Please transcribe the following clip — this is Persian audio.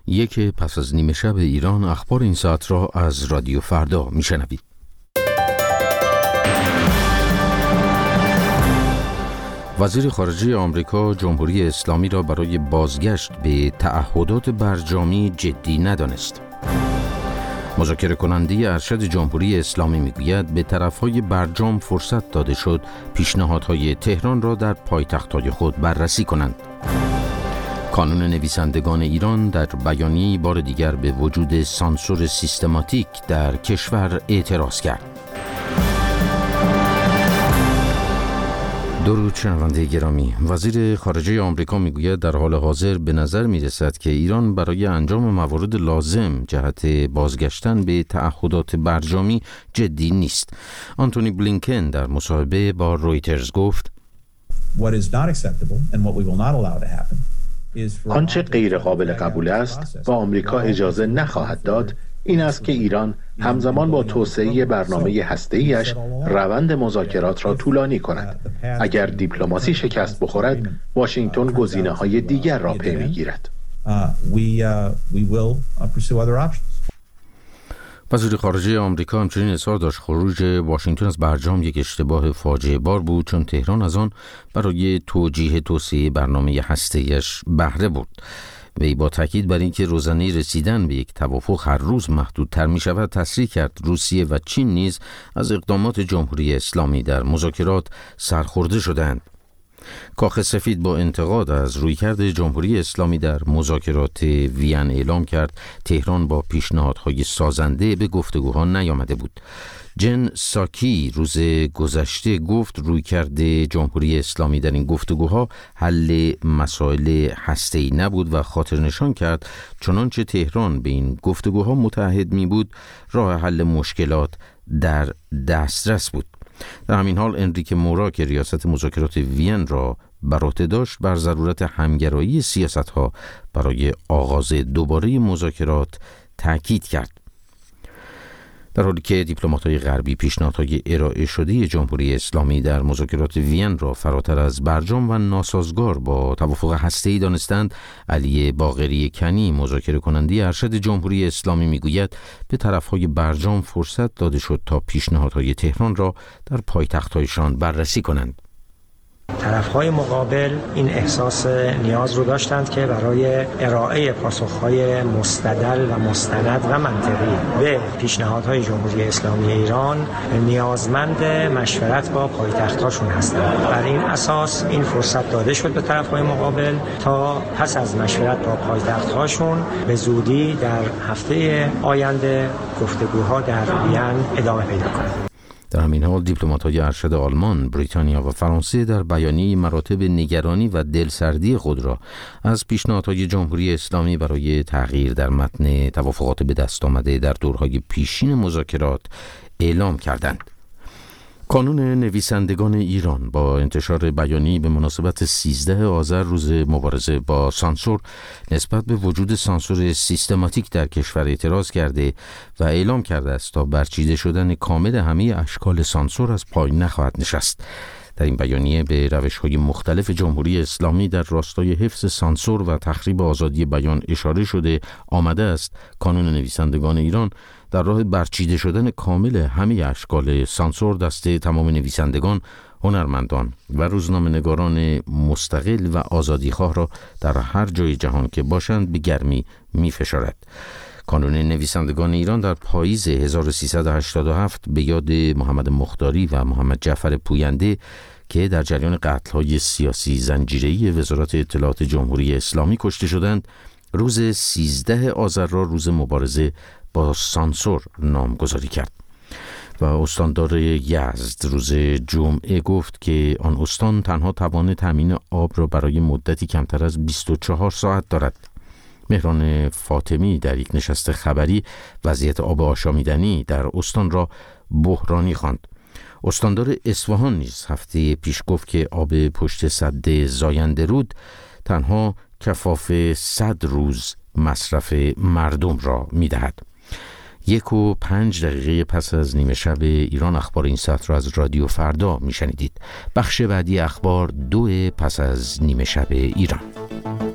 یک پس از نیمه شب ایران، اخبار این ساعت را از رادیو فردا میشنوید. وزیر خارجه آمریکا جمهوری اسلامی را برای بازگشت به تعهدات برجامی جدی ندانست. مذاکره کننده ارشد جمهوری اسلامی میگوید به طرفهای برجام فرصت داده شد پیشنهادهای تهران را در پایتخت‌های خود بررسی کنند. کانون نویسندگان ایران در بیانیه‌ای بار دیگر به وجود سانسور سیستماتیک در کشور اعتراض کرد. درود شنونده گرامی، وزیر خارجه آمریکا میگوید در حال حاضر به نظر میرسد که ایران برای انجام موارد لازم جهت بازگشتن به تعهدات برجامی جدی نیست. آنتونی بلینکن در مصاحبه با رویترز گفت آنچه غیر قابل قبول است و آمریکا اجازه نخواهد داد این است که ایران همزمان با توسعه برنامه هسته‌ایش روند مذاکرات را طولانی کند. اگر دیپلماسی شکست بخورد، واشنگتن گزینه‌های دیگر را پی می‌گیرد. وزیر خارجه آمریکا همچنین اظهار داشت خروج واشنگتن از برجام یک اشتباه فاجعه بار بود، چون تهران از آن برای توجیه توسعه برنامه هسته‌ایش بهره برد. وی با تاکید بر اینکه روزانه رسیدن به یک توافق هر روز محدودتر می شود تصریح کرد روسیه و چین نیز از اقدامات جمهوری اسلامی در مذاکرات سرخورده شدند. کاخ سفید با انتقاد از رویکرد جمهوری اسلامی در مذاکرات وین اعلام کرد تهران با پیشنهادهای سازنده به گفتگوها نیامده بود. جن ساکی روز گذشته گفت رویکرد جمهوری اسلامی در این گفتگوها حل مسائل هسته‌ای نبود و خاطر نشان کرد چنانچه تهران به این گفتگوها متعهد می بود راه حل مشکلات در دسترس بود. در همین حال انریک مورا که ریاست مذاکرات وین را بر عهده داشت بر ضرورت همگرایی سیاست‌ها برای آغاز دوباره مذاکرات تاکید کرد. در حالی که دیپلمات‌های غربی پیشنهادهای ارائه شده جمهوری اسلامی در مذاکرات وین را فراتر از برجام و ناسازگار با توافق هسته‌ای دانستند، علی باقری کنی مذاکره کننده ارشد جمهوری اسلامی میگوید به طرفهای برجام فرصت داده شد تا پیشنهادهای تهران را در پایتخت‌هایشان بررسی کنند. طرف‌های مقابل این احساس نیاز رو داشتند که برای ارائه پاسخ‌های مستدل و مستند و منطقی به پیشنهادهای جمهوری اسلامی ایران نیازمند مشورت با پایتخت‌هاشون هستند. بر این اساس این فرصت داده شد به طرف‌های مقابل تا پس از مشورت با پایتخت‌هاشون به زودی در هفته آینده گفتگوها در وین ادامه پیدا کنند. در همین حال دیپلمات‌های ارشد آلمان، بریتانیا و فرانسه در بیانیه مراتب نگرانی و دلسردی خود را از پیشنهادهای جمهوری اسلامی برای تغییر در متن توافقات به دست آمده در دورهای پیشین مذاکرات اعلام کردند. کانون نویسندگان ایران با انتشار بیانیه‌ای به مناسبت 13 آذر روز مبارزه با سانسور نسبت به وجود سانسور سیستماتیک در کشور اعتراض کرده و اعلام کرده است تا برچیده شدن کامل همه اشکال سانسور از پای نخواهد نشست. در این بیانیه به روش‌های مختلف جمهوری اسلامی در راستای حفظ سانسور و تخریب آزادی بیان اشاره شده آمده است کانون نویسندگان ایران در راه برچیده شدن کامل همه اشکال سانسور دست تمام نویسندگان، هنرمندان و روزنامه‌نگاران مستقل و آزادیخواه را در هر جای جهان که باشند به گرمی می‌فشارد. کانون نویسندگان ایران در پاییز 1387 به یاد محمد مختاری و محمد جعفر پوینده که در جریان قتل‌های سیاسی زنجیره‌ای وزارت اطلاعات جمهوری اسلامی کشته شدند، روز 13 آذر را روز مبارزه با سانسور نامگذاری کرد. و استاندار یزد روز جمعه گفت که آن استان تنها توان تامین آب را برای مدتی کمتر از 24 ساعت دارد. مهران فاطمی در یک نشست خبری وضعیت آب آشامیدنی در استان را بحرانی خواند. استاندار اصفهان نیز هفته پیش گفت که آب پشت سد زاینده رود تنها کفاف 100 روز مصرف مردم را می‌دهد. 1:05 پس از نیمه شب ایران، اخبار این ساعت را از رادیو فردا میشنیدید. بخش بعدی اخبار 2 پس از نیمه شب ایران.